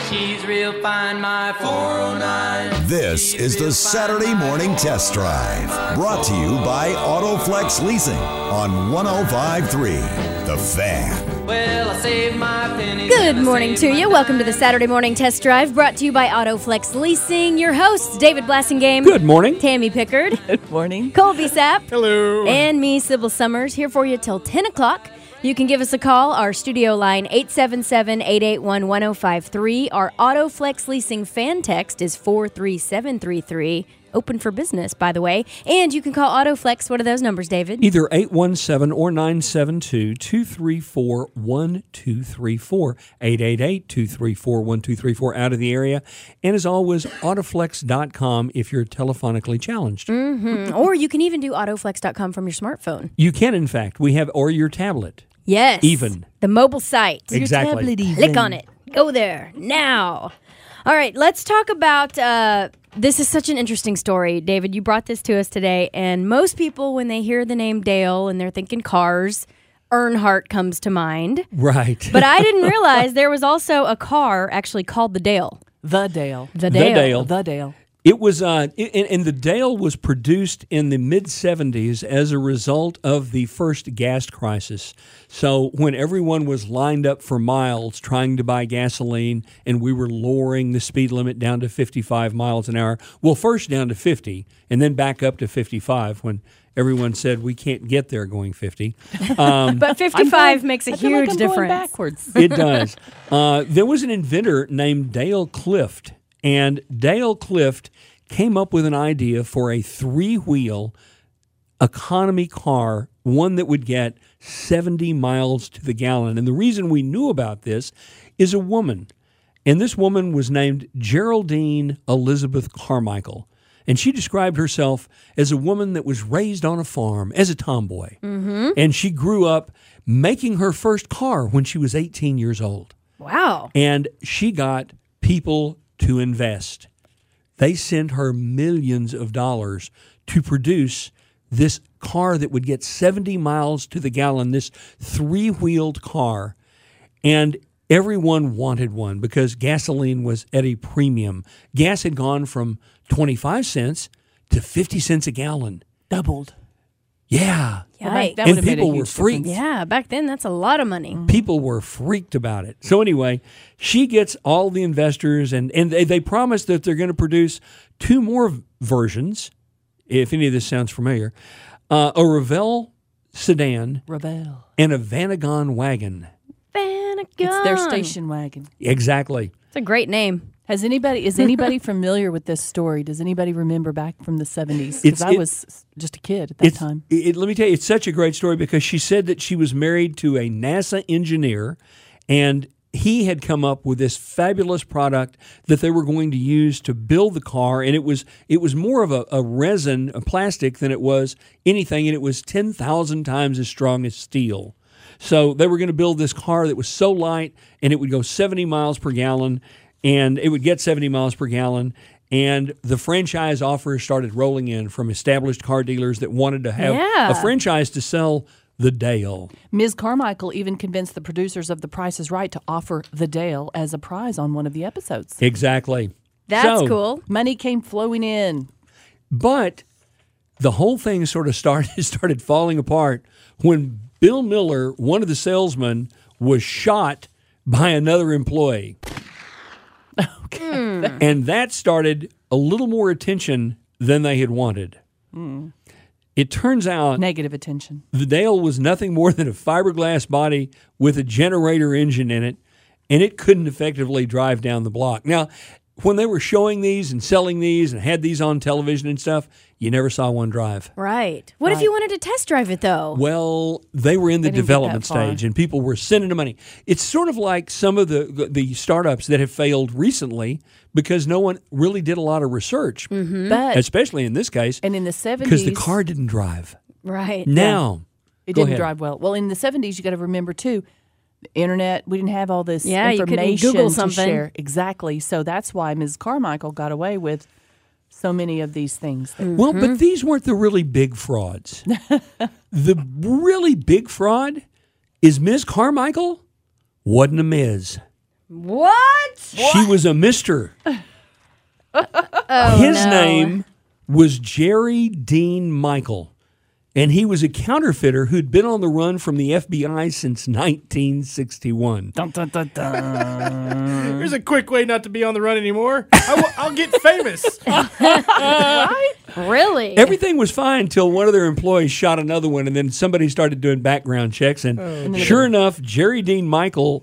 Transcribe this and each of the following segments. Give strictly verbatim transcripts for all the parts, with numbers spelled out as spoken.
She's real fine, my four oh nine. This is the Saturday Morning Test Drive, brought to you by AutoFlex Leasing on one oh five point three The Fan. Well, I saved my pennies. Good morning to you. Welcome to the Saturday Morning Test Drive, brought to you by AutoFlex Leasing. Your hosts, David Blassingame. Good morning. Tammy Pickard. Good morning. Colby Sapp. Hello. And me, Sybil Summers, here for you till ten o'clock. You can give us a call. Our studio line, eight seven seven, eight eight one, one oh five three. Our AutoFlex Leasing fan text is four three seven three three. Open for business, by the way. And you can call AutoFlex. What are those numbers, David? Either eight one seven or nine seven two, two three four, one two three four. eight eight eight, two three four, one two three four out of the area. And as always, autoflex dot com if you're telephonically challenged. Mm-hmm. Or you can even do autoflex dot com from your smartphone. You can, in fact. We have, or your tablet. Yes. Even. The mobile site. Exactly. Click on it. Go there now. All right, let's talk about, uh, this is such an interesting story. David, you brought this to us today, and most people, when they hear the name Dale and they're thinking cars, Earnhardt comes to mind. Right. But I didn't realize there was also a car actually called the Dale. The Dale. The The Dale. Dale. The Dale. It was, uh, and, and the Dale was produced in the mid seventies as a result of the first gas crisis. So when everyone was lined up for miles trying to buy gasoline, and we were lowering the speed limit down to fifty-five miles an hour, well, first down to fifty, and then back up to fifty-five when everyone said we can't get there going fifty. Um, But fifty-five going, makes a I feel huge like I'm difference. Going backwards. It does. Uh, there was an inventor named Dale Clift, and Dale Clift came up with an idea for a three-wheel economy car, one that would get seventy miles to the gallon. And the reason we knew about this is a woman, and this woman was named Geraldine Elizabeth Carmichael. And she described herself as a woman that was raised on a farm as a tomboy. Mm-hmm. And she grew up making her first car when she was eighteen years old. Wow. And she got people to invest. They sent her millions of dollars to produce this car that would get seventy miles to the gallon, this three-wheeled car. And everyone wanted one because gasoline was at a premium. Gas had gone from twenty-five cents to fifty cents a gallon. Doubled. Yeah. Well, that- Yikes. that And would've made a people were huge freaked. difference. Yeah, back then that's a lot of money. People were freaked about it. So anyway, she gets all the investors, and, and they, they promise that they're going to produce two more versions, if any of this sounds familiar, uh, a Revell sedan Revell. and a Vanagon wagon. Vanagon. It's their station wagon. Exactly. It's a great name. Has anybody is anybody familiar with this story? Does anybody remember back from the seventies? It's- Because I it- was just a kid at that It's, time. it, let me tell you, it's such a great story because she said that she was married to a NASA engineer, and he had come up with this fabulous product that they were going to use to build the car, and it was it was more of a, a resin, a plastic, than it was anything, and it was ten thousand times as strong as steel. So they were going to build this car that was so light, and it would go seventy miles per gallon, and it would get seventy miles per gallon. And the franchise offers started rolling in from established car dealers that wanted to have Yeah. a franchise to sell the Dale. Miz Carmichael even convinced the producers of The Price is Right to offer the Dale as a prize on one of the episodes. Exactly. That's So, cool. Money came flowing in. But the whole thing sort of started started falling apart when Bill Miller, one of the salesmen, was shot by another employee. Okay. And that started a little more attention than they had wanted. It turns out Negative attention. the Dale was nothing more than a fiberglass body with a generator engine in it, and it couldn't effectively drive down the block. Now, when they were showing these and selling these and had these on television and stuff, you never saw one drive. Right. What if Right. you wanted to test drive it, though? Well, they were in the They didn't get development that far. stage, and people were sending them money. It's sort of like some of the the startups that have failed recently because no one really did a lot of research, But especially in this case, and in the seventies, because the car didn't drive. Right. Now, it Go didn't ahead. drive well. Well, in the seventies, you got to remember too, the internet. We didn't have all this Yeah, you couldn't information Google to something. share. Exactly. So that's why Miz Carmichael got away with so many of these things. Well, but these weren't the really big frauds. The really big fraud is Miz Carmichael wasn't a Miz. What? She was a mister. Oh, His no. name was Jerry Dean Michael, and he was a counterfeiter who'd been on the run from the F B I since nineteen sixty-one. Dun, dun, dun, dun. Here's a quick way not to be on the run anymore. I w- I'll get famous. Really? Everything was fine until one of their employees shot another one, and then somebody started doing background checks, and Oh, sure enough, Jerry Dean Michael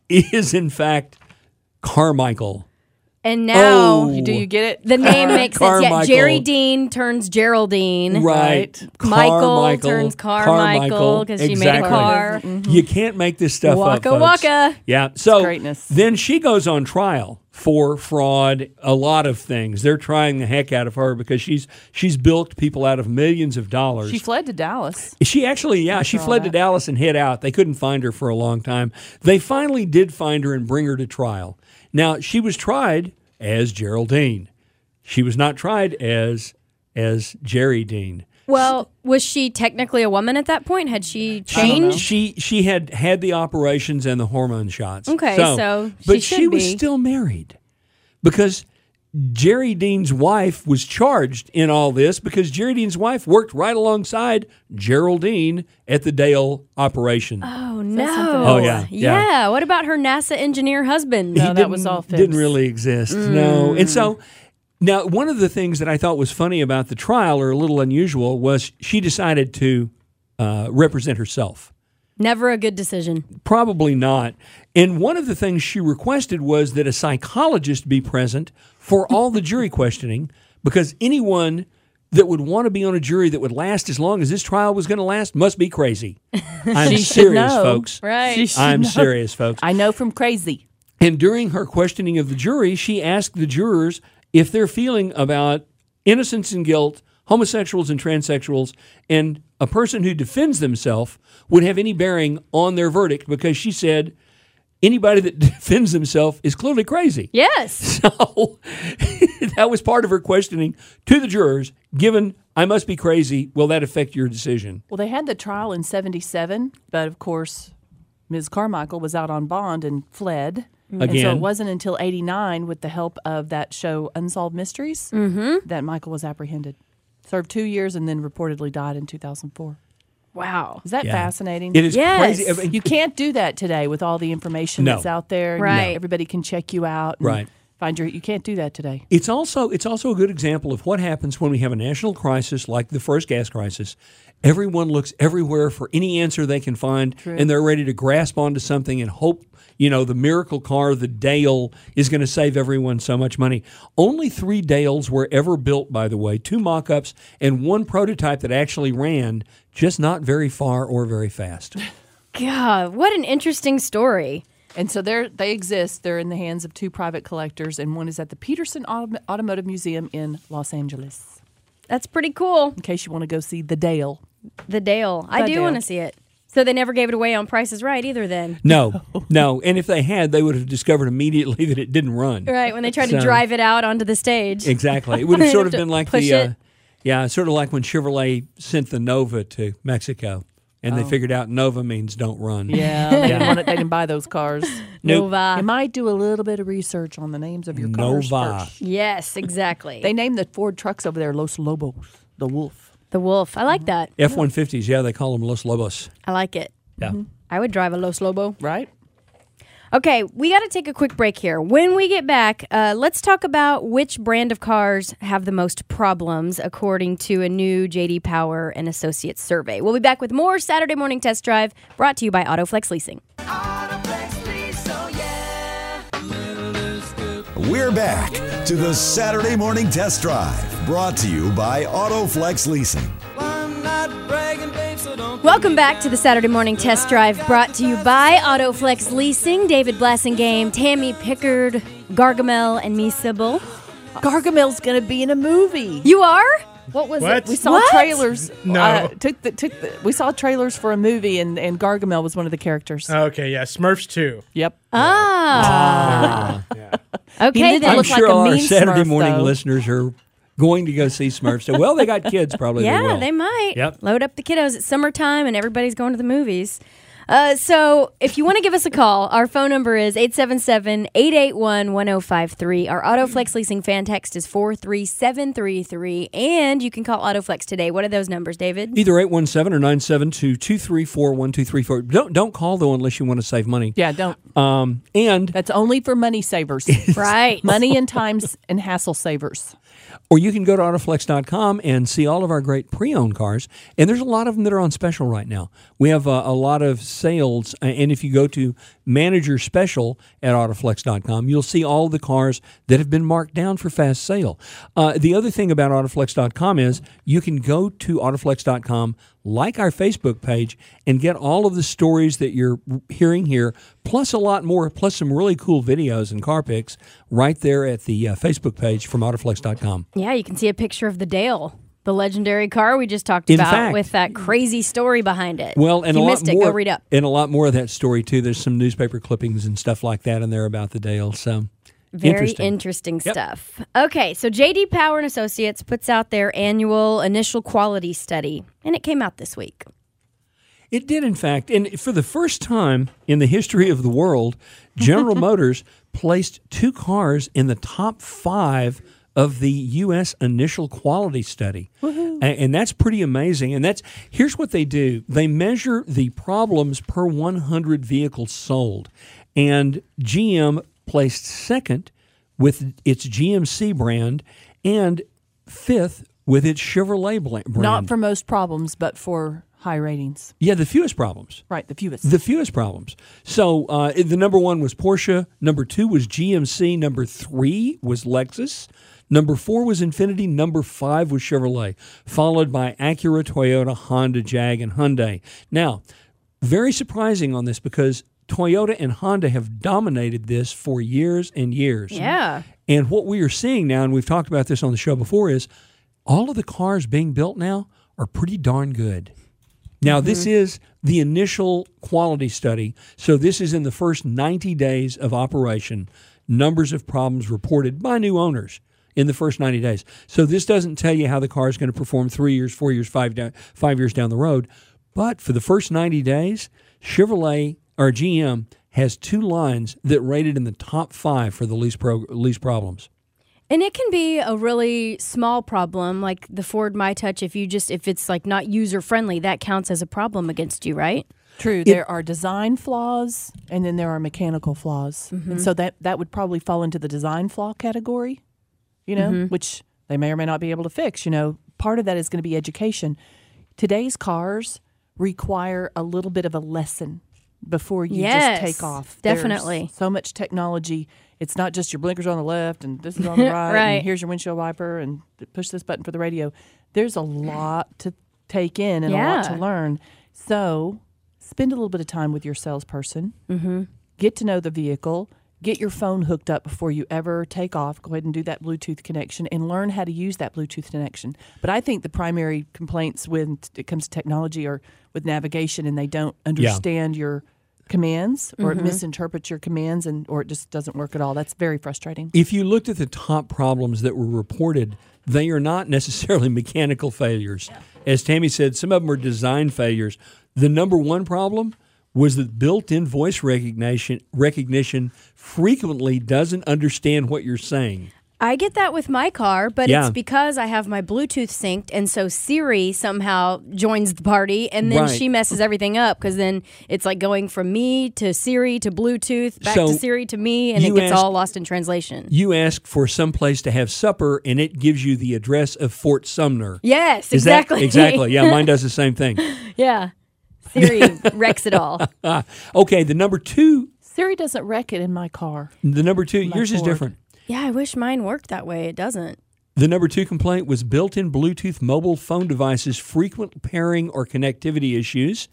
is in fact Carmichael. And now Oh. Do you get it? the name makes sense. Yeah, Carmichael. Jerry Dean turns Right. Geraldine. Right. Michael Carmichael, turns Carmichael because she made a exactly. car. You can't make this stuff Waka up, folks. waka. Yeah. So greatness. then she goes on trial for fraud, a lot of things. They're trying the heck out of her because she's she's bilked people out of millions of dollars. She fled to Dallas. She actually, yeah, she fled to Dallas and hid out. They couldn't find her for a long time. They finally did find her and bring her to trial. Now, she was tried as Geraldine. She was not tried as as Jerry Dean. Well, was she technically a woman at that point? Had she changed? She she had had the operations and the hormone shots. Okay, so she but should she was be. still married because Jerry Dean's wife was charged in all this because Jerry Dean's wife worked right alongside Geraldine at the Dale operation. Oh, no. Oh, yeah, yeah. Yeah. What about her NASA engineer husband? No, He that didn't- was all fibs. Didn't really exist. No. And so now one of the things that I thought was funny about the trial, or a little unusual, was she decided to uh, represent herself. Never a good decision. Probably not. And one of the things she requested was that a psychologist be present for all the jury questioning, because anyone that would want to be on a jury that would last as long as this trial was going to last must be crazy. I'm She should serious, know. folks. Right. She should I'm know. serious, folks. I know from Crazy. And during her questioning of the jury, she asked the jurors if their feeling about innocence and guilt, homosexuals and transsexuals, and a person who defends themselves would have any bearing on their verdict, because she said anybody that defends themselves is clearly crazy. Yes. So that was part of her questioning to the jurors. Given I must be crazy, will that affect your decision? Well, they had the trial in seventy-seven, but of course, Miz Carmichael was out on bond and fled. And so Again. it wasn't until eighty-nine, with the help of that show Unsolved Mysteries, that Michael was apprehended. Served two years and then reportedly died in two thousand four. Wow. Is that Yeah. fascinating? It is Yes. crazy. I mean, You can't do that today with all the information No. that's out there. and Right. Everybody can check you out. and Right. Find your. You can't do that today. It's also it's also a good example of what happens when we have a national crisis like the first gas crisis. Everyone looks everywhere for any answer they can find, and they're ready to grasp onto something and hope, you know, the miracle car, the Dale, is going to save everyone so much money. Only three Dales were ever built, by the way, two mock-ups and one prototype that actually ran, just not very far or very fast. God, what an interesting story. And so they're, they exist. They're in the hands of two private collectors, and one is at the Peterson Autom- Automotive Museum in Los Angeles. That's pretty cool. In case you want to go see the Dale. The Dale. I The do Dale. want to see it. So they never gave it away on Price is Right either then. No, no. And if they had, they would have discovered immediately that it didn't run. Right, when they tried to So- drive it out onto the stage. Exactly. It would have sort of To been like push the, uh, it. yeah, sort of like when Chevrolet sent the Nova to Mexico, and they figured out Nova means don't run. Yeah, they, didn't want it, they didn't buy those cars. Nope. Nova. You might do a little bit of research on the names of your cars Nova. first. Yes, exactly. They named the Ford trucks over there Los Lobos, the wolf. the Wolf. I like that. F one fifties, yeah, they call them Los Lobos. I like it. Yeah. I would drive a Los Lobo. Right? Okay, we got to take a quick break here. When we get back, uh, let's talk about which brand of cars have the most problems, according to a new J D Power and Associates survey. We'll be back with more Saturday Morning Test Drive, brought to you by AutoFlex Leasing. We're back to the Saturday Morning Test Drive, brought to you by AutoFlex Leasing. I'm not bragging, babe, so don't. Welcome back to the Saturday Morning Test Drive, brought to you by AutoFlex Leasing. David Blassingame, Tammy Pickard, Gargamel, and me, Sybil. Gargamel's going to be in a movie. You are? What was What? it? We saw What? trailers. No. Uh, took the, took the, we saw trailers for a movie, and, and Gargamel was one of the characters. Okay, yeah, Smurfs two. Yep. Ah. Yeah. Okay, He did then. I'm look like sure a our mean Saturday Smurf, morning though. listeners are going to go see Smurfs. So, well, they got kids, probably. Yeah, they will. they might. Yep. Load up the kiddos. It's summertime and everybody's going to the movies. Uh, so if you want to give us a call, our phone number is eight seven seven, eight eight one, one oh five three. Our AutoFlex Leasing fan text is four three seven three three. And you can call AutoFlex today. What are those numbers, David? Either eight one seven or nine seven two, two three four, one two three four. Don't, don't call, though, unless you want to save money. Yeah, don't. Um, and That's only for money savers. Right. Money and times and hassle savers. Or you can go to autoflex dot com and see all of our great pre-owned cars. And there's a lot of them that are on special right now. We have a, a lot of sales. And if you go to Manager Special at autoflex dot com, you'll see all the cars that have been marked down for fast sale. Uh, the other thing about autoflex dot com is you can go to autoflex dot com, like our Facebook page, and get all of the stories that you're hearing here, plus a lot more, plus some really cool videos and car pics right there at the uh, Facebook page from autoflex dot com. Yeah, you can see a picture of the Dale, the legendary car we just talked In about fact- with that crazy story behind it. Well, and if a you lot missed it, more, go read up. and a lot more of that story too. There's some newspaper clippings and stuff like that in there about the Dale. So Very interesting. interesting, Yep. stuff. Okay, so J D Power and Associates puts out their annual initial quality study, and it came out this week. It did, in fact, and for the first time in the history of the world, General Motors placed two cars in the top five of the U S initial quality study. A- And that's pretty amazing. And that's here's what they do. They measure the problems per one hundred vehicles sold. And G M placed second with its G M C brand and fifth with its Chevrolet bla- brand. Not for most problems, but for high ratings. Yeah, the fewest problems. Right, the fewest. The fewest problems. So uh, the number one was Porsche. Number two was G M C. Number three was Lexus. Number four was Infiniti. Number five was Chevrolet, followed by Acura, Toyota, Honda, Jag, and Hyundai. Now, very surprising on this because Toyota and Honda have dominated this for years and years. Yeah. And what we are seeing now, and we've talked about this on the show before, is all of the cars being built now are pretty darn good. Now, this is the initial quality study. So this is in the first ninety days of operation, numbers of problems reported by new owners in the first ninety days. So this doesn't tell you how the car is going to perform three years, four years, five, down, five years down the road. But for the first ninety days, Chevrolet or G M has two lines that rated in the top five for the least, pro, least problems. And it can be a really small problem, like the Ford My Touch. If you just if it's like not user friendly, that counts as a problem against you, right? True. There are design flaws, and then there are mechanical flaws. And so that, that would probably fall into the design flaw category, you know, which they may or may not be able to fix. You know, part of that is going to be education. Today's cars require a little bit of a lesson before you Yes, just take off. definitely. There's so much technology. It's not just your blinkers on the left and this is on the right, Right. and here's your windshield wiper and push this button for the radio. There's a lot to take in and a lot to Yeah. learn. So spend a little bit of time with your salesperson. Mm-hmm. Get to know the vehicle. Get your phone hooked up before you ever take off. Go ahead and do that Bluetooth connection and learn how to use that Bluetooth connection. But I think the primary complaints when it comes to technology are with navigation, and they don't understand your commands, or it misinterprets your commands, and or it just doesn't work at all. That's very frustrating. If you looked at the top problems that were reported, they are not necessarily mechanical failures. As Tammy said, some of them are design failures. The number one problem was that built-in voice recognition recognition frequently doesn't understand what you're saying. I get that with my car, but Yeah. it's because I have my Bluetooth synced, and so Siri somehow joins the party, and then Right. she messes everything up because then it's like going from me to Siri to Bluetooth, back So to Siri to me, and it you gets ask- all lost in translation. You ask for some place to have supper, and it gives you the address of Fort Sumner. Yes, Is exactly. That, exactly. Yeah, mine does the same thing. Yeah. Siri wrecks it all. Ah, okay, the number two, Siri doesn't wreck it in my car. the number two, My yours is Ford. different. Yeah, I wish mine worked that way. It doesn't. The number two complaint was built-in Bluetooth mobile phone devices, frequent pairing or connectivity issues.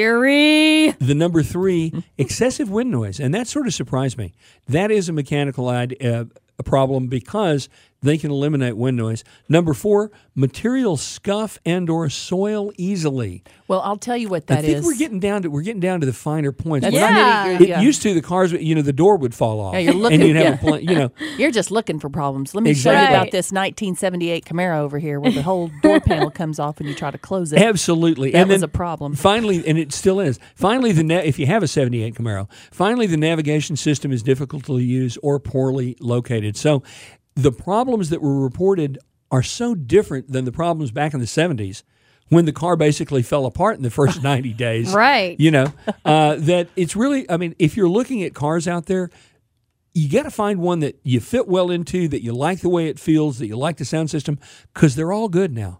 Siri. The number three, excessive wind noise, and that sort of surprised me. That is a mechanical uh, a problem because They can eliminate wind noise. Number four, materials scuff and or soil easily. Well, I'll tell you what that I think is. we're getting down to we're getting down to the finer points. That's When I- Yeah. nitty-gritty, It yeah. used to the cars, you know, the door would fall off. Yeah, you're looking- and you'd have yeah. a pla- you know, You're just looking for problems. Let me show Exactly. you about this nineteen seventy-eight Camaro over here where the whole door panel comes off when you try to close it. absolutely. That and was then a problem. Finally, and it still is. Finally, the na- if you have a seventy-eight Camaro, finally the navigation system is difficult to use or poorly located. So, the problems that were reported are so different than the problems back in the seventies when the car basically fell apart in the first ninety days. Right. You know, uh, that it's really, I mean, if you're looking at cars out there, you got to find one that you fit well into, that you like the way it feels, that you like the sound system, because they're all good now.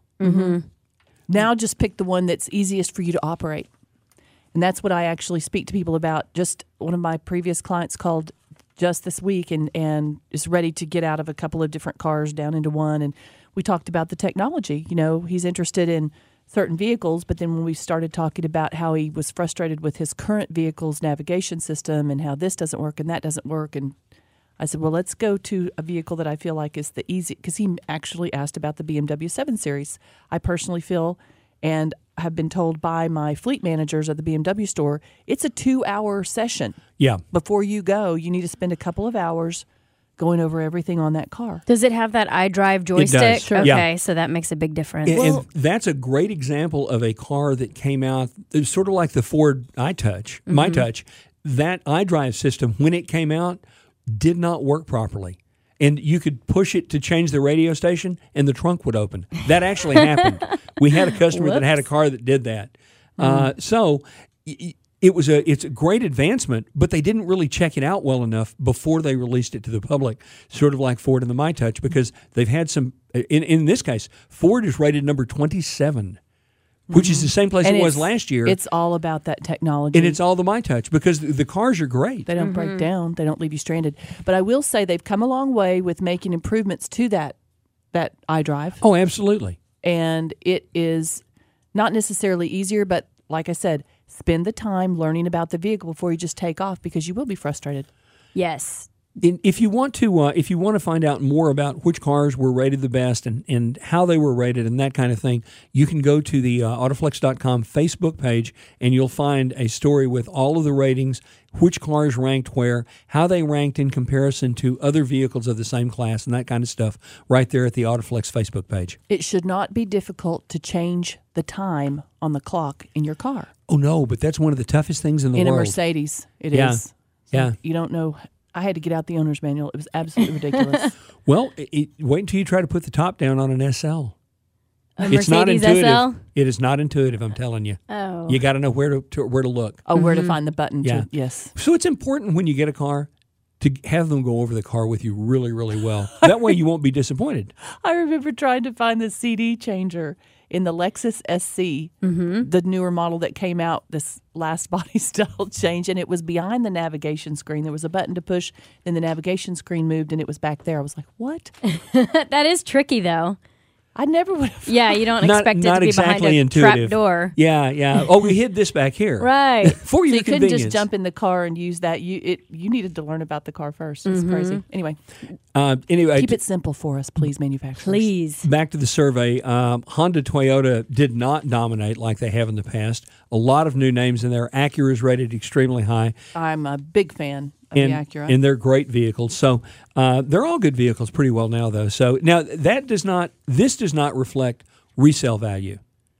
Now just pick the one that's easiest for you to operate. And that's what I actually speak to people about. Just one of my previous clients called just this week and, and is ready to get out of a couple of different cars down into one. And we talked about the technology. You know, he's interested in certain vehicles, but then when we started talking about how he was frustrated with his current vehicle's navigation system and how this doesn't work and that doesn't work, and I said, well, let's go to a vehicle that I feel like is the easy, because he actually asked about the B M W seven Series. I personally feel, and have been told by my fleet managers at the B M W store, it's a two-hour session. Yeah. Before you go, you need to spend a couple of hours going over everything on that car. Does it have that iDrive joystick? Sure. Okay, Yeah. so that makes a big difference. And, and that's a great example of a car that came out. It was sort of like the Ford iTouch, My Touch. That iDrive system, when it came out, did not work properly. And you could push it to change the radio station, and the trunk would open. That actually happened. We had a customer that had a car that did that. Uh, so y- it was a it's a great advancement, but they didn't really check it out well enough before they released it to the public. Sort of like Ford and the My Touch, because they've had some. In in this case, Ford is rated number twenty-seven, which is the same place And it was it's- last year. It's all about that technology. And it's all the My Touch because the, the cars are great. They don't break down. They don't leave you stranded. But I will say they've come a long way with making improvements to that that iDrive. Oh, absolutely. And it is not necessarily easier, but like I said, spend the time learning about the vehicle before you just take off, because you will be frustrated. Yes. In- If you want to, uh, if you want to find out more about which cars were rated the best and, and how they were rated and that kind of thing, you can go to the uh, Autoflex dot com Facebook page and you'll find a story with all of the ratings, which cars ranked where, how they ranked in comparison to other vehicles of the same class, and that kind of stuff, right there at the Autoflex Facebook page. It should not be difficult to change the time on the clock in your car. Oh no, but that's one of the toughest things in the In a world. Mercedes, it is. Yeah. So Yeah. You don't know. I had to get out the owner's manual. It was absolutely ridiculous. Well, it, it- wait until you try to put the top down on an S L. A It's not Mercedes intuitive. S L? It is not intuitive. I'm telling you. Oh. You got to know where to, to where to look. Oh, where to find the button. Yeah. To, yes. So it's important when you get a car to have them go over the car with you really, really well. That way you won't be disappointed. I remember trying to find the C D changer in the Lexus S C, the newer model that came out, this last body style change, and it was behind the navigation screen. There was a button to push, then the navigation screen moved, and it was back there. I was like, what? That is tricky, though. I never would have. Yeah, you don't Not, expect it not to be exactly behind a intuitive. trap door. Yeah, yeah. Oh, we hid this back here. Right. For So your you couldn't convenience. just jump in the car and use that. You it you needed to learn about the car first. It's crazy. Anyway, Uh, anyway, keep it simple for us, please, manufacturers. Please. back to the survey. Um, Honda, Toyota did not dominate like they have in the past. A lot of new names in there. Acura is rated extremely high. I'm a big fan of and, the Acura. and they're great vehicles. So uh, they're all good vehicles pretty well now, though. So now that does not, this does not reflect resale value.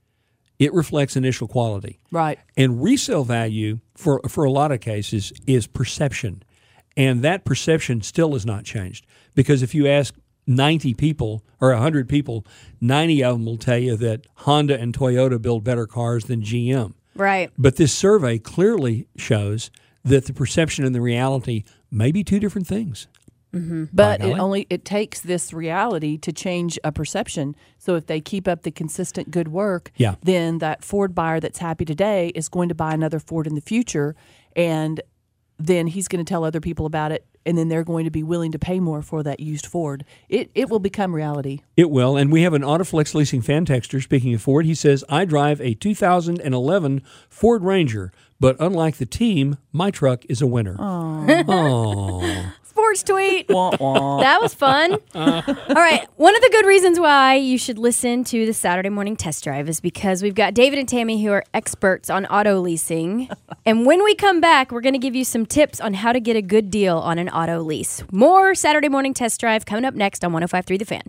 It reflects initial quality. right. And resale value, for, for a lot of cases, is perception. And that perception still has not changed. Because if you ask ninety people or one hundred people, ninety of them will tell you that Honda and Toyota build better cars than G M. Right. But this survey clearly shows that the perception and the reality may be two different things. But By it golly. only it takes this reality to change a perception. So if they keep up the consistent good work, Yeah. then that Ford buyer that's happy today is going to buy another Ford in the future, and then he's going to tell other people about it, and then they're going to be willing to pay more for that used Ford. It it will become reality. It will. And we have an Autoflex Leasing fan texter, speaking of Ford. He says, I drive a two thousand eleven Ford Ranger, but unlike the team, my truck is a winner. Oh. sports tweet. Wah, wah. That was fun. All right. One of the good reasons why you should listen to the Saturday Morning Test Drive is because we've got David and Tammy who are experts on auto leasing. And when we come back, we're going to give you some tips on how to get a good deal on an auto lease. More Saturday Morning Test Drive coming up next on one oh five point three The Fan.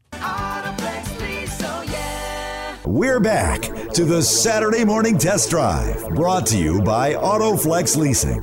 We're back to the Saturday Morning Test Drive, brought to you by AutoFlex Leasing.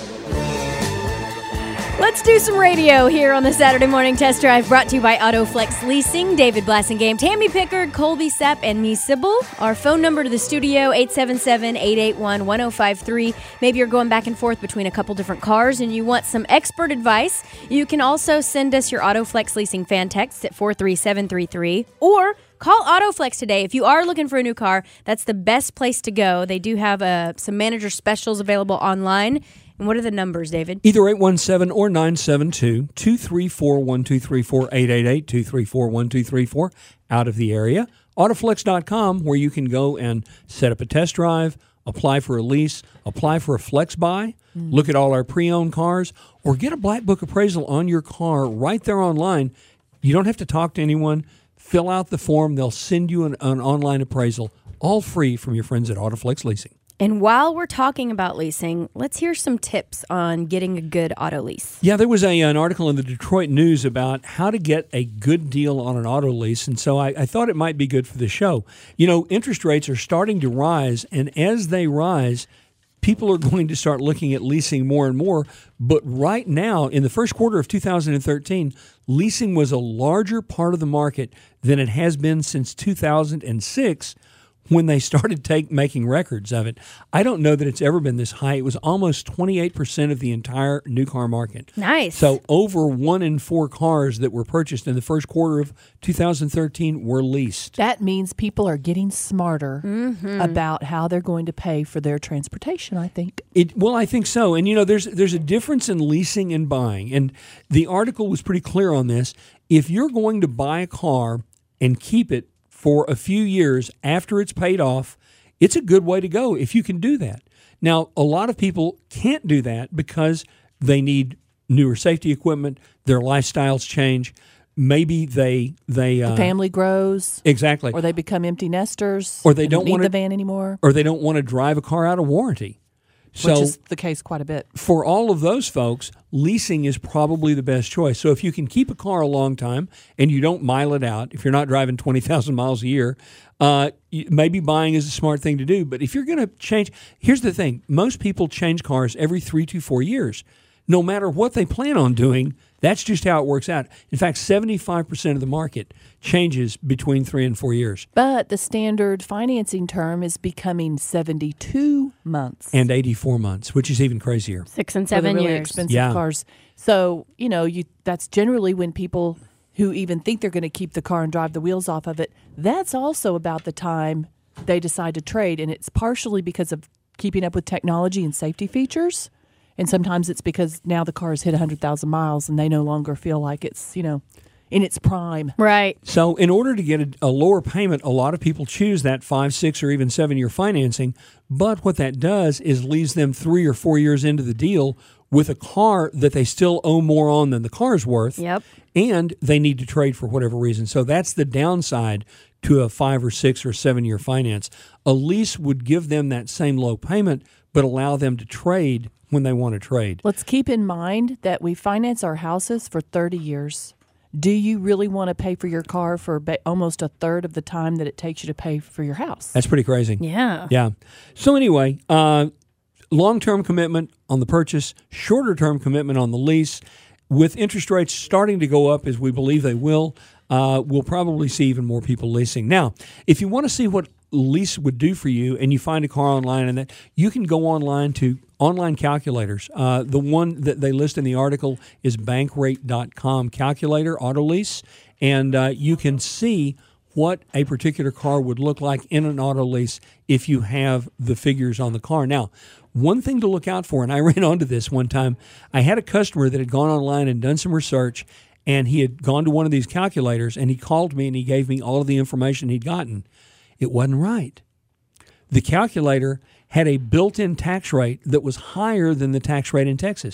Let's do some radio here on the Saturday Morning Test Drive, brought to you by AutoFlex Leasing. David Blassingame, Tammy Pickard, Colby Sapp, and me, Sybil. Our phone number to the studio, eight seven seven, eight eight one, one oh five three. Maybe you're going back and forth between a couple different cars and you want some expert advice. You can also send us your AutoFlex Leasing fan text at four three seven three three, or call AutoFlex today. If you are looking for a new car, that's the best place to go. They do have uh, some manager specials available online. And what are the numbers, David? Either eight one seven or nine seven two, two three four, one two three four, eight eight eight, two three four, one two three four, out of the area. Autoflex dot com, where you can go and set up a test drive, apply for a lease, apply for a flex buy, mm. look at all our pre-owned cars, or get a black book appraisal on your car right there online. You don't have to talk to anyone. Fill out the form. They'll send you an, an online appraisal, all free from your friends at Autoflex Leasing. And while we're talking about leasing, let's hear some tips on getting a good auto lease. Yeah, there was a, an article in the Detroit News about how to get a good deal on an auto lease, and so I, I thought it might be good for the show. You know, interest rates are starting to rise, and as they rise, people are going to start looking at leasing more and more. But right now, in the first quarter of two thousand thirteen, leasing was a larger part of the market than it has been since two thousand six, when they started take, making records of it. I don't know that it's ever been this high. It was almost twenty-eight percent of the entire new car market. Nice. So over one in four cars that were purchased in the first quarter of two thousand thirteen were leased. That means people are getting smarter mm-hmm. about how they're going to pay for their transportation, I think. It, well, I think so. And, you know, there's there's a difference in leasing and buying. And the article was pretty clear on this. If you're going to buy a car and keep it for a few years after it's paid off, it's a good way to go if you can do that. Now, a lot of people can't do that because they need newer safety equipment, their lifestyles change, maybe they they the uh, family grows, exactly, or they become empty nesters, or they and don't need want the van anymore, or they don't want to drive a car out of warranty. So, which is the case quite a bit. For all of those folks, leasing is probably the best choice. So if you can keep a car a long time and you don't mile it out, if you're not driving twenty thousand miles a year, uh, maybe buying is a smart thing to do. But if you're going to change, here's the thing. Most people change cars every three to four years. No matter what they plan on doing, that's just how it works out. In fact, seventy-five percent of the market changes between three and four years. But the standard financing term is becoming seventy-two months. And eighty-four months, which is even crazier. Six and seven seven for the really years. expensive yeah. cars. So, you know, you that's generally when people who even think they're going to keep the car and drive the wheels off of it, that's also about the time they decide to trade. And it's partially because of keeping up with technology and safety features. And sometimes it's because now the car has hit one hundred thousand miles and they no longer feel like it's, you know, in its prime. Right. So in order to get a, a lower payment, a lot of people choose that five, six, or even seven-year financing. But what that does is leaves them three or four years into the deal with a car that they still owe more on than the car's worth. Yep. And they need to trade for whatever reason. So that's the downside to a five or six or seven-year finance. A lease would give them that same low payment, but allow them to trade when they want to trade. Let's keep in mind that we finance our houses for thirty years. Do you really want to pay for your car for ba- almost a third of the time that it takes you to pay for your house? That's pretty crazy. Yeah. Yeah. So anyway, uh, long-term commitment on the purchase, shorter-term commitment on the lease. With interest rates starting to go up, as we believe they will, uh, we'll probably see even more people leasing. Now, if you want to see what lease would do for you and you find a car online, and that you can go online to online calculators. Uh, the one that they list in the article is bankrate dot com calculator auto lease, and uh, you can see what a particular car would look like in an auto lease if you have the figures on the car. Now, one thing to look out for, and I ran onto this one time, I had a customer that had gone online and done some research, and he had gone to one of these calculators, and he called me and he gave me all of the information he'd gotten. It wasn't right. The calculator had a built-in tax rate that was higher than the tax rate in Texas.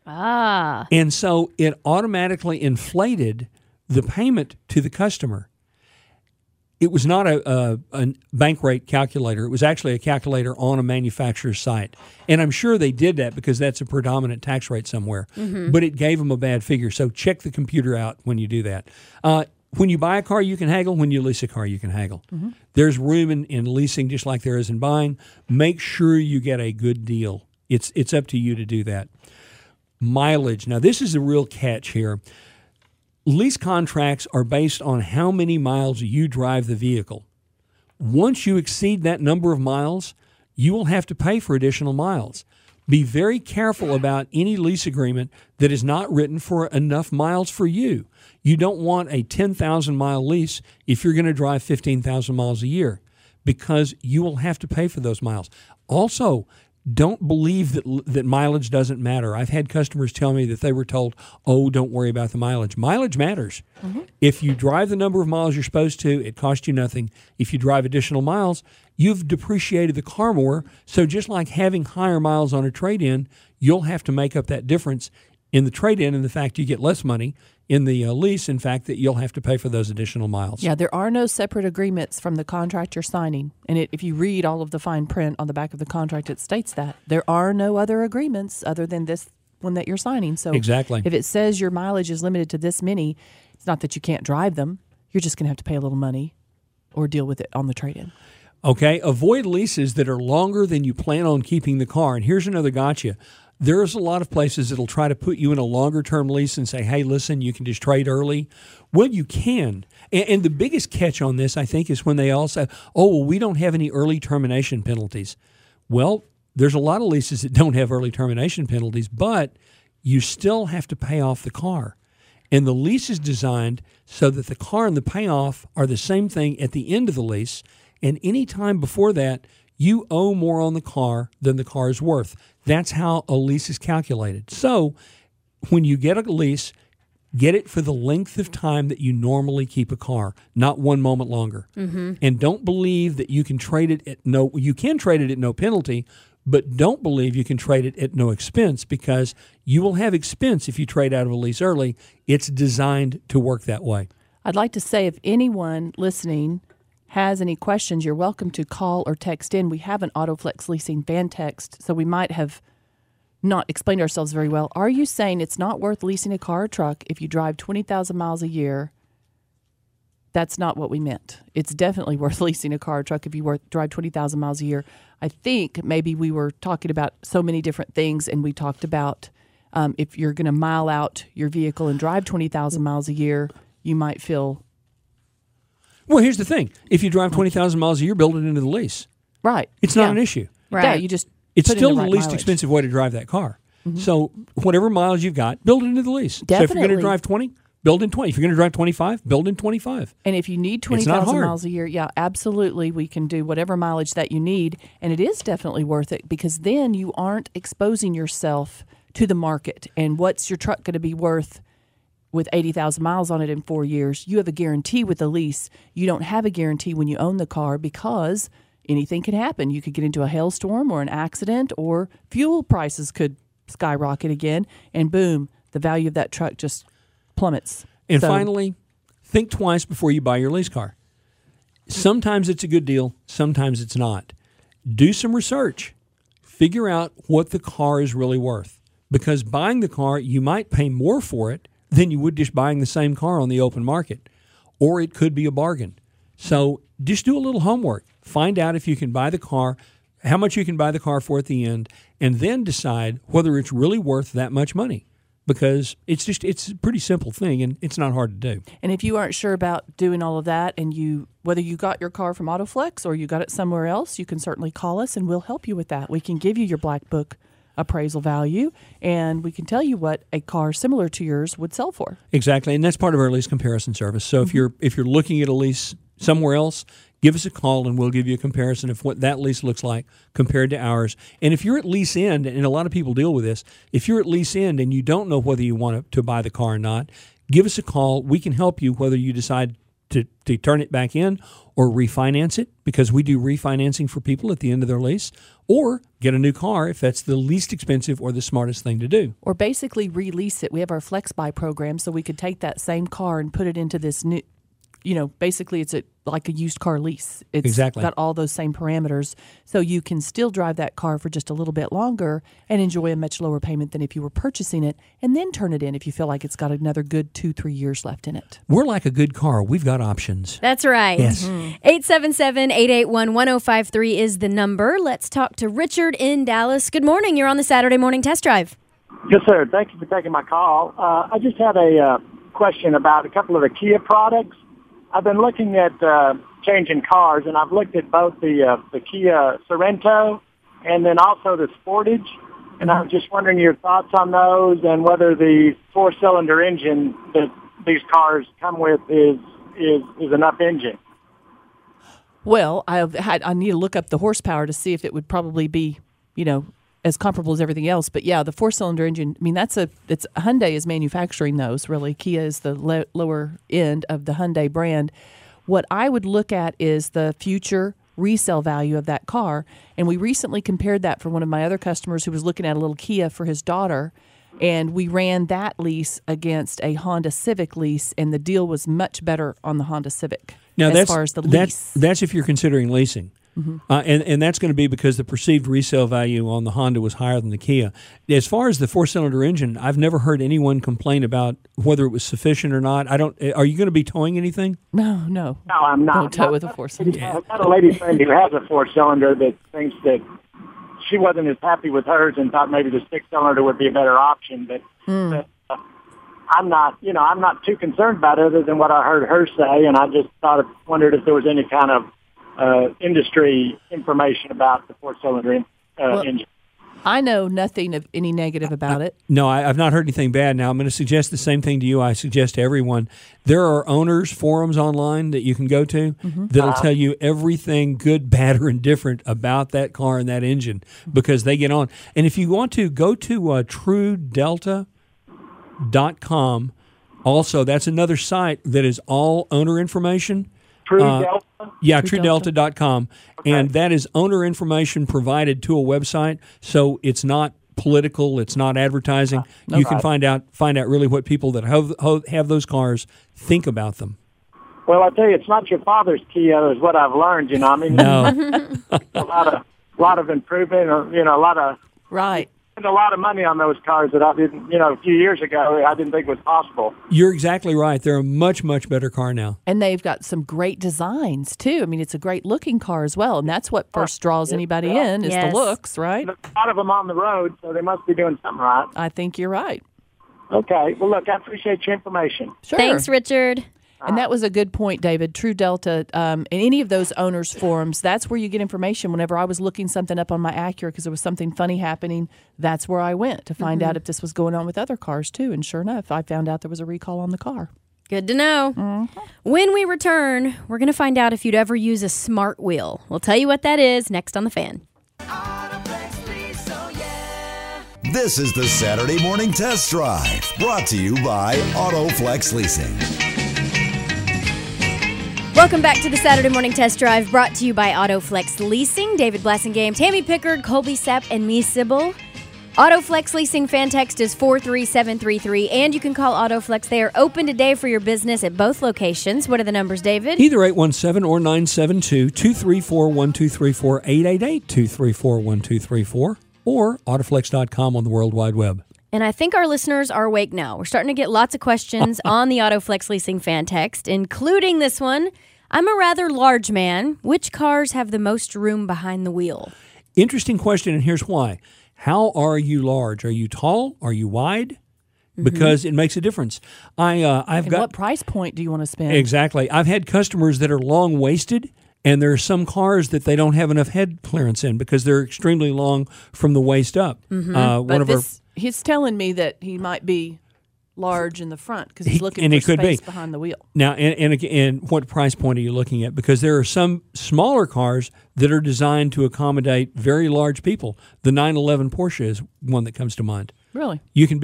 Ah. And so it automatically inflated the payment to the customer. It was not a, a, a bank rate calculator. It was actually a calculator on a manufacturer's site. And I'm sure they did that because that's a predominant tax rate somewhere. Mm-hmm. But it gave them a bad figure. So check the computer out when you do that. Uh, when you buy a car, you can haggle. When you lease a car, you can haggle. Mm-hmm. There's room in, in leasing just like there is in buying. Make sure you get a good deal. It's it's up to you to do that. Mileage. Now, this is a real catch here. Lease contracts are based on how many miles you drive the vehicle. Once you exceed that number of miles, you will have to pay for additional miles. Be very careful about any lease agreement that is not written for enough miles for you. You don't want a ten thousand mile lease if you're going to drive fifteen thousand miles a year, because you will have to pay for those miles. Also, don't believe that that mileage doesn't matter. I've had customers tell me that they were told, oh, don't worry about the mileage. Mileage matters. Mm-hmm. If you drive the number of miles you're supposed to, it costs you nothing. If you drive additional miles, you've depreciated the car more. So just like having higher miles on a trade-in, you'll have to make up that difference in the trade-in and the fact you get less money. In the uh, lease, in fact, that you'll have to pay for those additional miles. Yeah, there are no separate agreements from the contract you're signing. And it, if you read all of the fine print on the back of the contract, it states that. There are no other agreements other than this one that you're signing. So exactly. If it says your mileage is limited to this many, it's not that you can't drive them. You're just going to have to pay a little money or deal with it on the trade-in. Okay, avoid leases that are longer than you plan on keeping the car. And here's another gotcha. There's a lot of places that'll try to put you in a longer-term lease and say, hey, listen, you can just trade early. Well, you can. And, and the biggest catch on this, I think, is when they all say, oh, well, we don't have any early termination penalties. Well, there's a lot of leases that don't have early termination penalties, but you still have to pay off the car. And the lease is designed so that the car and the payoff are the same thing at the end of the lease, and any time before that, you owe more on the car than the car is worth. That's how a lease is calculated. So when you get a lease, get it for the length of time that you normally keep a car, not one moment longer. Mm-hmm. And don't believe that you can trade it at no, you can trade it at no penalty, but don't believe you can trade it at no expense, because you will have expense if you trade out of a lease early. It's designed to work that way. I'd like to say, if anyone listening has any questions, you're welcome to call or text in. We have an AutoFlex Leasing fan text, so we might have not explained ourselves very well. Are you saying it's not worth leasing a car or truck if you drive twenty thousand miles a year? That's not what we meant. It's definitely worth leasing a car or truck if you worth, drive twenty thousand miles a year. I think maybe we were talking about so many different things, and we talked about um, if you're going to mile out your vehicle and drive twenty thousand miles a year, you might feel... Well, here's the thing. If you drive twenty thousand miles a year, build it into the lease. Right. It's not yeah. an issue. Right. Yeah, you just It's put in still the the, right least mileage. expensive way to drive that car. Mm-hmm. So whatever miles you've got, build it into the lease. Definitely. So if you're going to drive twenty, build in twenty. If you're going to drive twenty-five, build in twenty-five. And if you need twenty It's not thousand hard. miles a year, yeah, absolutely, we can do whatever mileage that you need. And it is definitely worth it, because then you aren't exposing yourself to the market. And what's your truck going to be worth with eighty thousand miles on it in four years? You have a guarantee with a lease. You don't have a guarantee when you own the car, because anything can happen. You could get into a hailstorm or an accident, or fuel prices could skyrocket again, and boom, the value of that truck just plummets. And So- finally, think twice before you buy your lease car. Sometimes it's a good deal, sometimes it's not. Do some research. Figure out what the car is really worth. Because buying the car, you might pay more for it than you would just buying the same car on the open market. Or it could be a bargain. So just do a little homework. Find out if you can buy the car, how much you can buy the car for at the end, and then decide whether it's really worth that much money. Because it's just it's a pretty simple thing, and it's not hard to do. And if you aren't sure about doing all of that, and you whether you got your car from AutoFlex or you got it somewhere else, you can certainly call us and we'll help you with that. We can give you your Black Book appraisal value, and we can tell you what a car similar to yours would sell for. Exactly, and that's part of our lease comparison service. So if you're if you're looking at a lease somewhere else, give us a call and we'll give you a comparison of what that lease looks like compared to ours. And if you're at lease end, and a lot of people deal with this, if you're at lease end and you don't know whether you want to buy the car or not, give us a call. We can help you whether you decide to, to turn it back in or refinance it, because we do refinancing for people at the end of their lease, or get a new car if that's the least expensive or the smartest thing to do. Or basically release it. We have our Flex Buy program, so we could take that same car and put it into this new, you know, basically it's a, like a used car lease. It's Exactly. got all those same parameters, so you can still drive that car for just a little bit longer and enjoy a much lower payment than if you were purchasing it, and then turn it in if you feel like it's got another good two, three years left in it. We're like a good car. We've got options. That's right. Yes. eight seven seven, eight eight one, one oh five three is the number. Let's talk to Richard in Dallas. Good morning. You're on the Saturday Morning Test Drive. Yes, sir. Thank you for taking my call. Uh, I just had a uh, question about a couple of the Kia products. I've been looking at uh, changing cars, and I've looked at both the uh, the Kia Sorento and then also the Sportage. And I was just wondering your thoughts on those and whether the four-cylinder engine that these cars come with is is, is enough engine. Well, I've had I need to look up the horsepower to see if it would probably be, you know, as comparable as everything else. But yeah, the four-cylinder engine, I mean, that's a, it's Hyundai is manufacturing those, really. Kia is the le- lower end of the Hyundai brand. What I would look at is the future resale value of that car. And we recently compared that for one of my other customers who was looking at a little Kia for his daughter. And we ran that lease against a Honda Civic lease, and the deal was much better on the Honda Civic Now, as that's, far as the that's, lease. That's if you're considering leasing. Mm-hmm. Uh, and, and that's going to be because the perceived resale value on the Honda was higher than the Kia. As far as the four-cylinder engine, I've never heard anyone complain about whether it was sufficient or not. I don't. Are you going to be towing anything? No, no. No, I'm not. Don't tow with a four-cylinder. I've got a lady friend who has a four-cylinder that thinks that she wasn't as happy with hers and thought maybe the six-cylinder would be a better option. But, Mm. but uh, I'm not, you know, I'm not too concerned about it other than what I heard her say, and I just thought, of, wondered if there was any kind of uh, industry information about the four-cylinder uh, Well, engine. I know nothing of any negative about it. No, I, I've not heard anything bad. Now, I'm going to suggest the same thing to you I suggest to everyone. There are owners' forums online that you can go to Mm-hmm. that'll tell you everything good, bad, or indifferent about that car and that engine because they get on. And if you want to, go to uh, true delta dot com. Also, that's another site that is all owner information. True Uh, Delta? Yeah, True true delta dot com. And that is owner information provided to a website, so it's not political, it's not advertising. You can find out find out really what people that have, have those cars think about them. Well, I tell you, it's not your father's Kia, is what I've learned. You know, I mean, No. a lot of, lot of improvement, or you know, a lot of, Right. spent a lot of money on those cars that I didn't, you know, a few years ago I didn't think was possible. You're exactly right. They're a much, much better car now. And they've got some great designs, too. I mean, it's a great looking car as well. And that's what first draws anybody in is Yes. the looks, right? There's a lot of them on the road, so they must be doing something right. I think you're right. Okay. Well, look, I appreciate your information. Sure. Thanks, Richard. And that was a good point, David. True Delta, um, in any of those owners' forums, that's where you get information. Whenever I was looking something up on my Acura because there was something funny happening, that's where I went to find out if this was going on with other cars, too. And sure enough, I found out there was a recall on the car. Good to know. When we return, we're going to find out if you'd ever use a smart wheel. We'll tell you what that is next on The Fan. This is the Saturday Morning Test Drive, brought to you by AutoFlex Leasing. Welcome back to the Saturday Morning Test Drive, brought to you by AutoFlex Leasing. David Blassingame, Tammy Pickard, Colby Sapp, and me, Sybil. AutoFlex Leasing fan text is four three seven three three, and you can call AutoFlex. They are open today for your business at both locations. What are the numbers, David? Either eight one seven or nine seven two, two three four, one two three four, eight eight eight, two three four, one two three four, or autoflex dot com on the World Wide Web. And I think our listeners are awake now. We're starting to get lots of questions on the AutoFlex Leasing fan text, including this one. I'm a rather large man. Which cars have the most room behind the wheel? Interesting question, and here's why. How are you large? Are you tall? Are you wide? Because it makes a difference. I, uh, I've And got what price point do you want to spend? Exactly. I've had customers that are long-waisted, and there are some cars that they don't have enough head clearance in because they're extremely long from the waist up. Uh, one But of this, he's telling me that he might be large in the front because he's He- looking and for he could space be. behind the wheel. our now, and, and again, what price point are you looking at? Because there are some smaller cars that are designed to accommodate very large people. The nine eleven Porsche is one that comes to mind. Really? You can be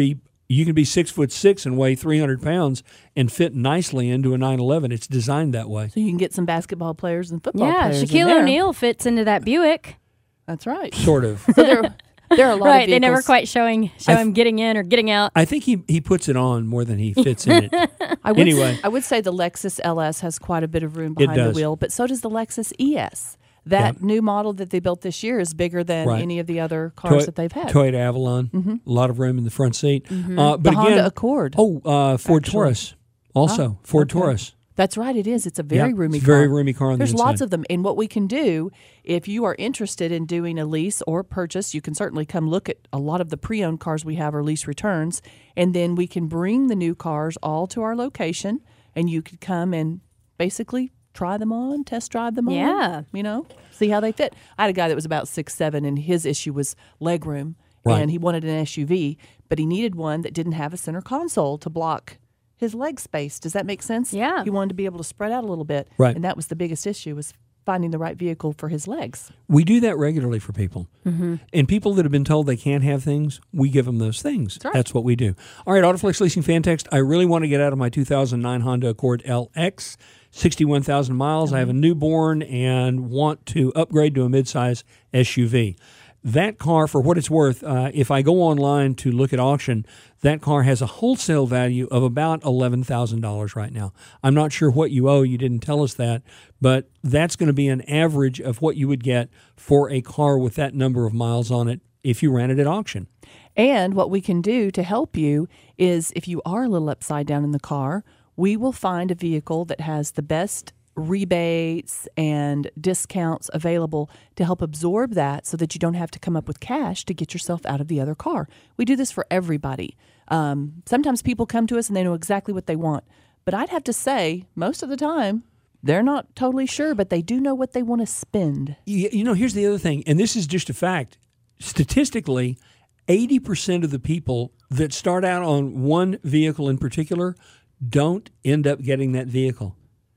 You can be six foot six and weigh three hundred pounds and fit nicely into a nine eleven. It's designed that way. So you can get some basketball players and football Yeah, players. in Shaquille there. O'Neal fits into that Buick. That's right. Sort of. So there, there are a lot Right, of they never vehicles. quite showing show I th- him getting in or getting out. I think he, he puts it on more than he fits in it. I would, Anyway. I would say the Lexus L S has quite a bit of room It behind the does. wheel, but so does the Lexus E S. That Yeah. new model that they built this year is bigger than Right. any of the other cars Toy- that they've had. Toyota Avalon, a lot of room in the front seat. Uh, but Mm-hmm. the again, Honda Accord. oh, uh, Ford actually. Taurus, also Ford okay. Taurus. That's right, it is. It's a very Yeah, roomy it's a very car. roomy car on There's the inside. lots of them. And what we can do, if you are interested in doing a lease or purchase, you can certainly come look at a lot of the pre-owned cars we have or lease returns. And then we can bring the new cars all to our location, and you could come and basically try them on, test drive them on. Yeah. You know, see how they fit. I had a guy that was about six seven, and his issue was leg room. Right. And he wanted an S U V, but he needed one that didn't have a center console to block his leg space. Does that make sense? Yeah. He wanted to be able to spread out a little bit. Right. And that was the biggest issue, was finding the right vehicle for his legs. We do that regularly for people. Mm-hmm. And people that have been told they can't have things, we give them those things. That's, right. what we do. All right, Autoflex Leasing Fan Text. I really want to get out of my two thousand nine Honda Accord L X, sixty-one thousand miles. I have a newborn and want to upgrade to a midsize S U V. That car, for what it's worth, uh, if I go online to look at auction, that car has a wholesale value of about eleven thousand dollars right now. I'm not sure what you owe. You didn't tell us that. But that's going to be an average of what you would get for a car with that number of miles on it if you ran it at auction. And what we can do to help you is, if you are a little upside down in the car, we will find a vehicle that has the best rebates and discounts available to help absorb that, so that you don't have to come up with cash to get yourself out of the other car. We do this for everybody. Um, sometimes people come to us and they know exactly what they want. But I'd have to say, most of the time, they're not totally sure, but they do know what they want to spend. You, you know, here's the other thing, and this is just a fact. Statistically, eighty percent of the people that start out on one vehicle in particular don't end up getting that vehicle.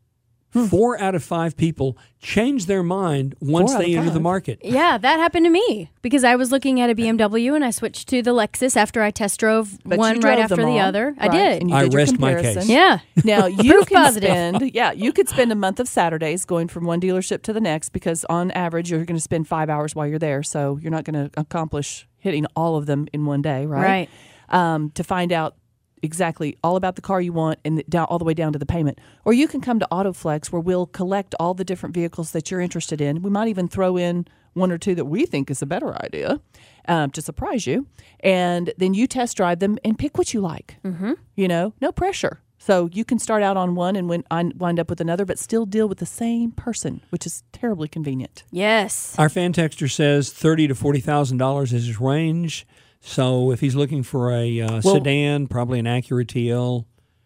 Four out of five people change their mind once Four out they of enter the five. market. Yeah, that happened to me because I was looking at a B M W and I switched to the Lexus after I test drove But one you right drove after them the all, other. I right? did. And you I did your rest my comparison. case. Yeah. Now you Proof can positive. spend, yeah, you could spend a month of Saturdays going from one dealership to the next, because on average you're going to spend five hours while you're there, so you're not going to accomplish hitting all of them in one day, right? Right. Um, to find out exactly all about the car you want and the, down all the way down to the payment, or you can come to AutoFlex, where we'll collect all the different vehicles that you're interested in. We might even throw in one or two that we think is a better idea um, to surprise you, and then you test drive them and pick what you like. Mm-hmm. You know, no pressure. So you can start out on one and win, wind up with another, but still deal with the same person, which is terribly convenient. Yes. Our fan texter says thirty to forty thousand dollars is his range. So if he's looking for a uh, Well- sedan, probably an Acura T L.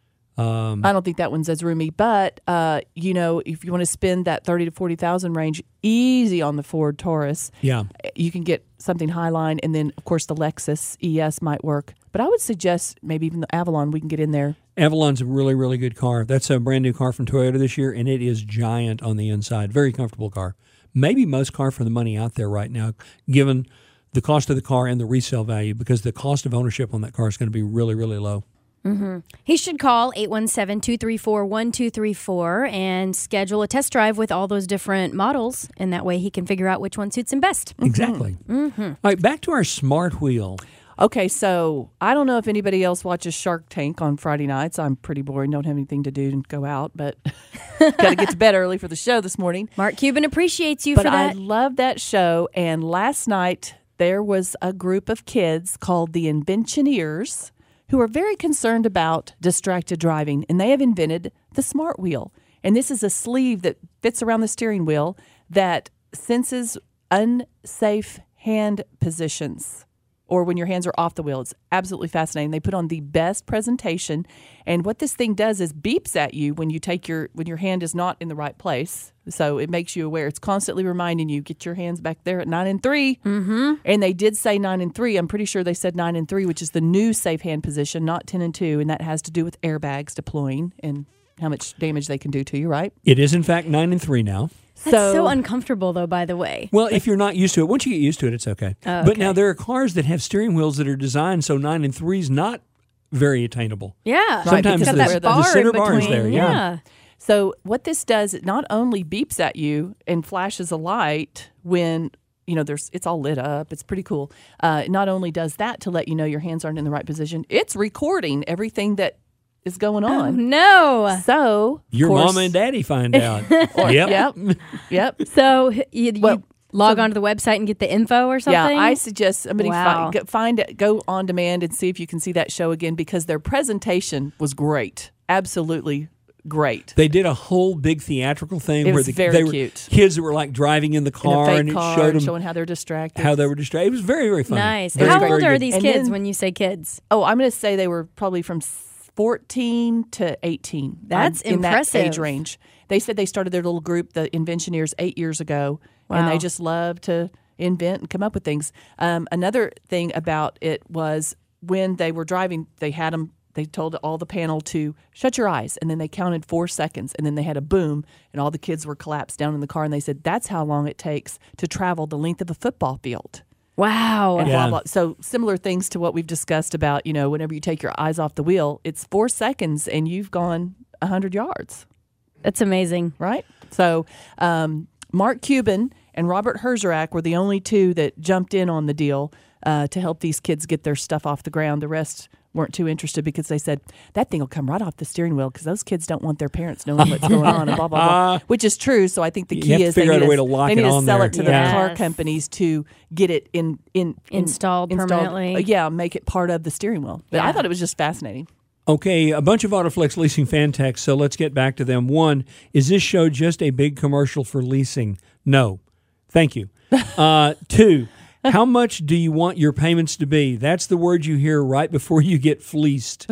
Um, I don't think that one's as roomy, but uh, you know, if you want to spend that thirty to forty thousand range easy on the Ford Taurus, yeah. you can get something Highline, and then of course the Lexus E S might work. But I would suggest maybe even the Avalon. We can get in there. Avalon's a really, really good car. That's a brand new car from Toyota this year, and it is giant on the inside. Very comfortable car. Maybe most car for the money out there right now, given the cost of the car and the resale value, because the cost of ownership on that car is going to be really, really low. He should call eight one seven, two three four, one two three four and schedule a test drive with all those different models, and that way he can figure out which one suits him best. Exactly. Mm-hmm. All right, back to our smart wheel. Okay, so I don't know if anybody else watches Shark Tank on Friday nights. I'm pretty boring, don't have anything to do and go out, but got to get to bed early for the show this morning. Mark Cuban appreciates you But for I that. love that show, and last night there was a group of kids called the Inventioneers who are very concerned about distracted driving, and they have invented the Smart Wheel. And this is a sleeve that fits around the steering wheel that senses unsafe hand positions, or when your hands are off the wheel. It's absolutely fascinating. They put on the best presentation, and what this thing does is beeps at you when you take your when your hand is not in the right place. So it makes you aware. It's constantly reminding you, get your hands back there at nine and three. Mm-hmm. And they did say nine and three. I'm pretty sure they said nine and three, which is the new safe hand position, not ten and two, and that has to do with airbags deploying and how much damage they can do to you, right? It is, in fact, nine and three now. That's so, uncomfortable, though, by the way. Well, if you're not used to it, once you get used to it, it's okay. Oh, But okay. now there are cars that have steering wheels that are designed so nine and three is not very attainable. Yeah. Sometimes It's got the- that the bar center in bar is between. there, yeah. So what this does, it not only beeps at you and flashes a light when you know there's it's all lit up. It's pretty cool. Uh, it not only does that to let you know your hands aren't in the right position, it's recording everything that is going Oh, on. no. So Your of course- mama and daddy find out. yep. Yep, yep. So you, you Well, log so- onto the website and get the info or something? Yeah, I suggest somebody Wow. fi- go- find it, go on demand and see if you can see that show again because their presentation was great, absolutely great. They did a whole big theatrical thing It where was the very they were, cute. kids that were like driving in the In a car fake and it car showed and them showing how they're distracted. how they were distracted. It was very, very funny. Nice. Very, How very old are good. these And kids then- when you say kids? Oh, I'm going to say they were probably from fourteen to eighteen. That's um, in that impressive. age range. They said they started their little group, the Inventioneers, eight years ago, and Wow. they just love to invent and come up with things. Um, another thing about it was when they were driving, they had them. They told all the panel to shut your eyes, and then they counted four seconds, and then they had a boom, and all the kids were collapsed down in the car, and they said that's how long it takes to travel the length of a football field. Wow. And Yeah. blah, blah. So similar things to what we've discussed about, you know, whenever you take your eyes off the wheel, it's four seconds and you've gone one hundred yards, That's amazing. right? So um, Mark Cuban and Robert Herzerak were the only two that jumped in on the deal uh, to help these kids get their stuff off the ground. The rest weren't too interested because they said that thing will come right off the steering wheel because those kids don't want their parents knowing what's going on and blah blah blah, which is true. So I think the You key have to is they figure out need a way to lock they it need to on sell there. it to Yes. the car companies to get it in in, in Installed installed- permanently. uh, yeah, make it part of the steering wheel. But Yeah. I thought it was just fascinating. Okay, a bunch of Autoflex leasing fan texts, so let's get back to them. One, is this show just a big commercial for leasing? No. Thank you. Uh, two, how much do you want your payments to be? That's the word you hear right before you get fleeced.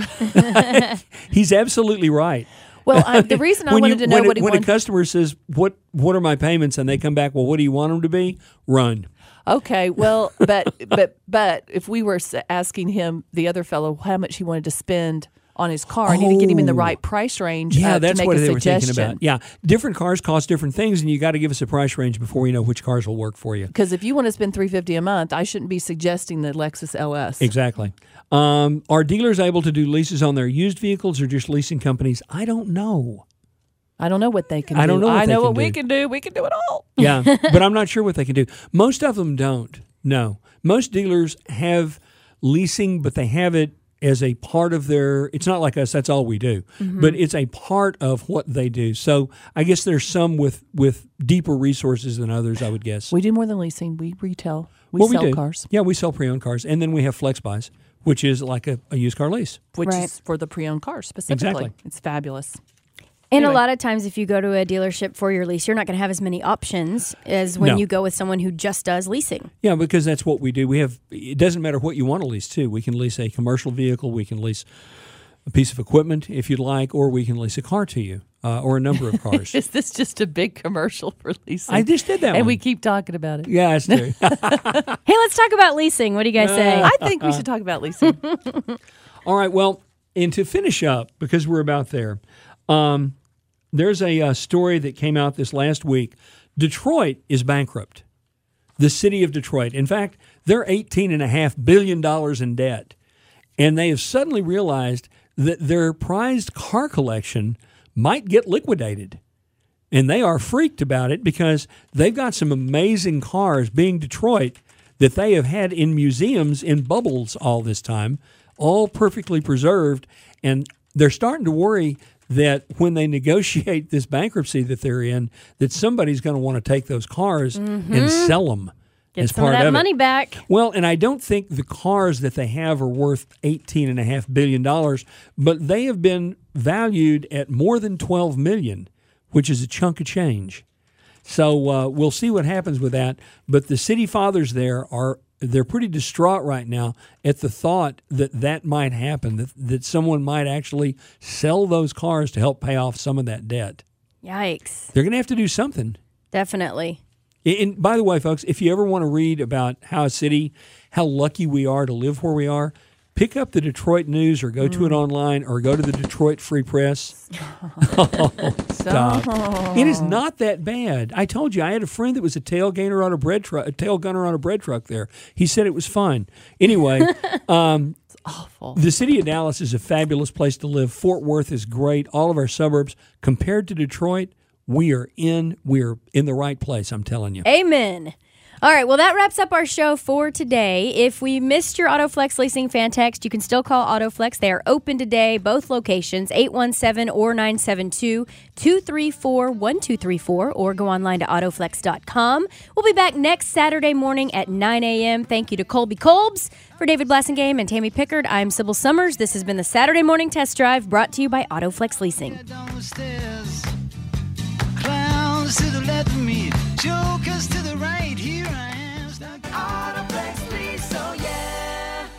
He's absolutely right. Well, I, the reason I When wanted you- to know when what a, he when wanted. a customer says, what, what are my payments? And they come back, well, what do you want them to be? Run. Okay, well, but but but if we were s- asking him, the other fellow, how much he wanted to spend on his car, I need to get him in the Oh. right price range. Yeah, uh, that's to make what a they were thinking suggestion. about. Yeah, different cars cost different things, and you got to give us a price range before we know which cars will work for you. Because if you want to spend three fifty a month, I shouldn't be suggesting the Lexus L S. Exactly. Um, are dealers able to do leases on their used vehicles or just leasing companies? I don't know. I don't know what they can I do. don't know what I they know can what we do. can do. We can do it all. Yeah, but I'm not sure what they can do. Most of them don't. No. Most dealers have leasing, but they have it as a part of their, it's not like us, that's all we do, Mm-hmm. but it's a part of what they do. So I guess there's some with, with deeper resources than others, I would guess. We do more than leasing. We retail. We Well, sell do. cars, Yeah, we sell pre-owned cars. And then we have flex buys, which is like a, a used car lease. which Right. is for the pre-owned cars specifically. Exactly. It's fabulous. And Anyway. a lot of times, if you go to a dealership for your lease, you're not going to have as many options as when No. you go with someone who just does leasing. Yeah, because that's what we do. We have, it doesn't matter what you want to lease to. We can lease a commercial vehicle, we can lease a piece of equipment if you'd like, or we can lease a car to you, uh, or a number of cars. Is this just a big commercial for leasing? I just did that and one. we keep talking about it. Yeah, that's true. Hey, let's talk about leasing. What do you guys say? I think we should talk about leasing. All right, well, and to finish up, because we're about there, um, there's a uh, story that came out this last week. Detroit is bankrupt. The city of Detroit. In fact, they're eighteen point five billion dollars in debt. And they have suddenly realized that their prized car collection might get liquidated. And they are freaked about it because they've got some amazing cars being Detroit that they have had in museums in bubbles all this time, all perfectly preserved. And they're starting to worry that when they negotiate this bankruptcy that they're in, that somebody's going to want to take those cars and sell them Get as some of part that of money it. back. Well, and I don't think the cars that they have are worth eighteen and a half billion dollars, but they have been valued at more than twelve million, which is a chunk of change. So uh, we'll see what happens with that. But the city fathers there are they're pretty distraught right now at the thought that that might happen, that that someone might actually sell those cars to help pay off some of that debt. Yikes. They're going to have to do something. Definitely. And by the way, folks, if you ever want to read about how a city, how lucky we are to live where we are, pick up the Detroit News or go to it online or go to the Detroit Free Press. Oh, stop. It is not that bad. I told you, I had a friend that was a tailgainer on a bread truck, a tail gunner on a bread truck there. He said it was fun. Anyway, um, awful. The city of Dallas is a fabulous place to live. Fort Worth is great. All of our suburbs, compared to Detroit, we are in we're in the right place, I'm telling you. Amen. All right, well, that wraps up our show for today. If we missed your AutoFlex Leasing fan text, you can still call AutoFlex. They are open today, both locations, eight one seven or nine seven two, two three four, one two three four, or go online to autoflex dot com. We'll be back next Saturday morning at nine a.m. Thank you to Colby Kolbs. For David Blassingame and Tammy Pickard, I'm Sybil Summers. This has been the Saturday Morning Test Drive brought to you by AutoFlex Leasing.